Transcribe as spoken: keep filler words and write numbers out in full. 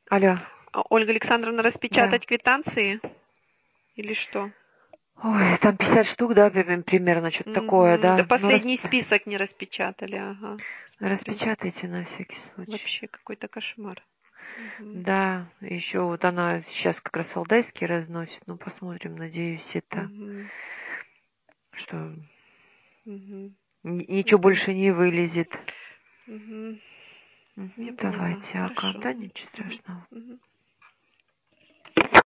Алло. Ольга Александровна, распечатать Да. квитанции или что? Ой, там пятьдесят штук, да, при- примерно, что-то такое, Мгм. Да да. Ну, последний расп- список не распечатали, ага. Смотрю. распечатайте на всякий случай. Вообще какой-то кошмар. Мгм. Да, еще вот она сейчас как раз Валдайский разносит. Ну, посмотрим, надеюсь, это, Мгм. что Мгм. н- ничего Мгм. больше не вылезет. Мгм. Я Мгм, поняла. давайте, ага, Хорошо. да, ничего Мгм. страшного. Мгм.